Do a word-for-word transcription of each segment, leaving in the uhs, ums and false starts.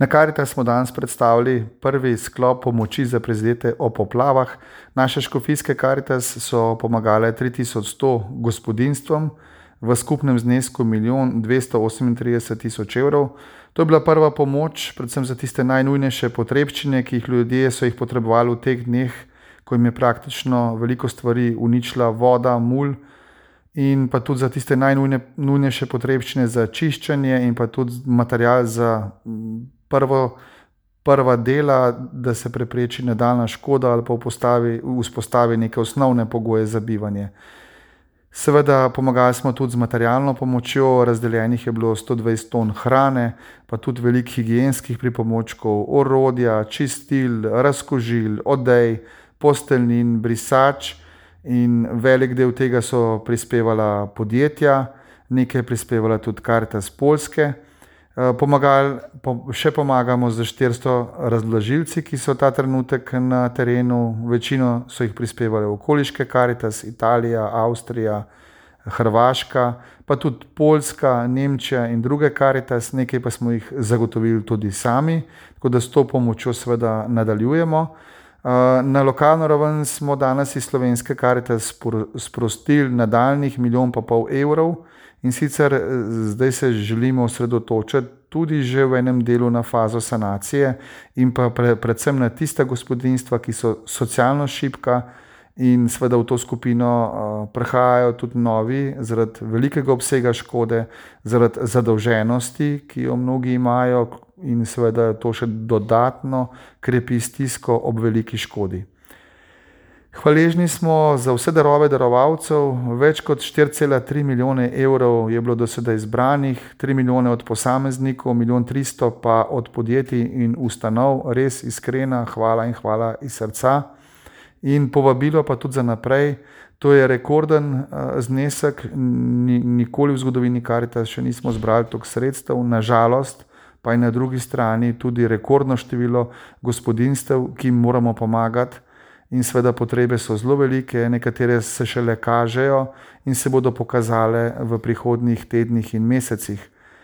Na Karitas smo danes predstavili prvi sklop pomoči za prizadete ob poplavah. Naše škofijske Karitas so pomagale tri tisoč sto gospodinjstvom v skupnem znesku milijon dvesto osemintrideset tisoč evrov. To je bila prva pomoč, predvsem za tiste najnujnejše potrebščine, ki jih ljudje so jih potrebovali v teh dneh, ko jim je praktično veliko stvari uničila voda, mulj, in pa tudi za tiste najnujnejše potrebščine za čiščenje in pa tudi material za prvo, prva dela, da se prepreči nadaljnja škoda ali pa vzpostavi, vzpostavi neke osnovne pogoje za bivanje. Seveda pomagali smo tudi z materialno pomočjo, razdeljenih je bilo sto dvajset ton hrane, pa tudi veliko higienskih pripomočkov, orodja, čistil, razkužil, odej, posteljnin, brisač, in velik del tega so prispevala podjetja, nekaj je prispevala tudi Karitas Poljske. Pomagali, še pomagamo z štiristo razložilci, ki so ta trenutek na terenu, večino so jih prispevale okoliške Karitas, Italija, Avstrija, Hrvaška, pa tudi Poljska, Nemčija in druge Karitas, nekaj pa smo jih zagotovili tudi sami, tako da s to pomočjo seveda nadaljujemo. Na lokalno raven smo danes iz slovenske Karitas sprostili nadaljnjih milijon pa pol evrov, in sicer zdaj se želimo osredotočiti tudi že v enem delu na fazo sanacije in pa pre, predvsem na tista gospodinjstva, ki so socialno šibka, in seveda v to skupino uh, prihajajo tudi novi zaradi velikega obsega škode, zaradi zadolženosti, ki jo mnogi imajo, in seveda to še dodatno krepi stisko ob veliki škodi. Hvaležni smo za vse darove darovalcev, več kot štiri cela tri milijone evrov je bilo do sedaj zbranih, tri milijone od posameznikov, milijon tristo pa od podjetij in ustanov, res iskrena hvala in hvala iz srca. In povabilo pa tudi za naprej, to je rekorden uh, znesek, nikoli v zgodovini Karitas še nismo zbrali toliko sredstev, nažalost pa je na drugi strani tudi rekordno število gospodinjstev, ki jim moramo pomagati. In seveda potrebe so zelo velike, nekatere se šele kažejo in se bodo pokazale v prihodnjih tednih in mesecih.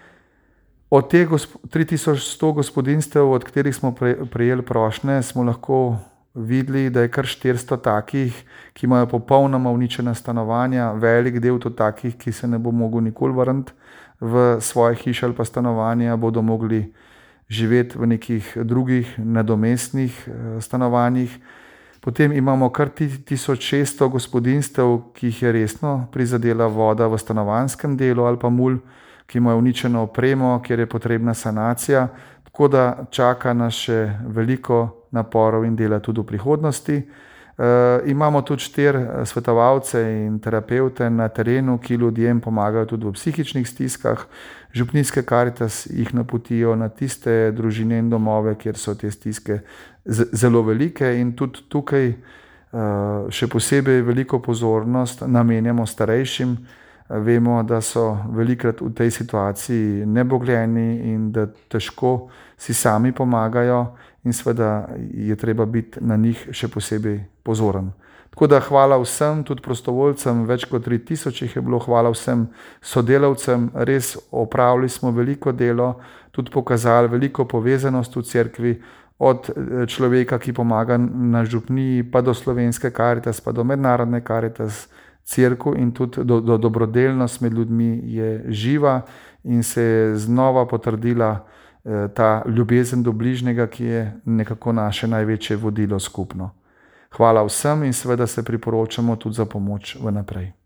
Od teh tri tisoč sto gospodinjstev, od katerih smo prejeli prošnje, smo lahko videli, da je kar štiristo takih, ki imajo popolnoma uničena stanovanja, velik del tudi takih, ki se ne bo mogel nikoli vrniti v svoje hiše ali pa stanovanja, bodo mogli živeti v nekih drugih nadomestnih stanovanjih. Potem imamo kar tisoč šeststo gospodinjstev, ki jih je resno prizadela voda v stanovanjskem delu ali pa mulj, ki imajo uničeno opremo, kjer je potrebna sanacija, tako da čaka nas še veliko naporov in dela tudi v prihodnosti. E, imamo tudi štiri svetovalce in terapevte na terenu, ki ljudem pomagajo tudi v psihičnih stiskah. Župnijske Karitas jih napotijo na tiste družine in domove, kjer so te stiske zelo velike, in tudi tukaj še posebej veliko pozornost namenjamo starejšim. Vemo, da so velikrat v tej situaciji nebogljeni in da težko si sami pomagajo, in seveda je treba biti na njih še posebej pozoren. Tako da hvala vsem, tudi prostovoljcem, več kot tri tisoč jih je bilo, hvala vsem sodelavcem, res opravili smo veliko delo, tudi pokazali veliko povezanost v cerkvi, od človeka, ki pomaga na župniji, pa do slovenske Karitas, pa do mednarodne Karitas, cerkev, in tudi do, do dobrodelnost med ljudmi je živa in se je znova potrdila eh, ta ljubezen do bližnjega, ki je nekako naše največje vodilo skupno. Hvala vsem in seveda se priporočamo tudi za pomoč vnaprej.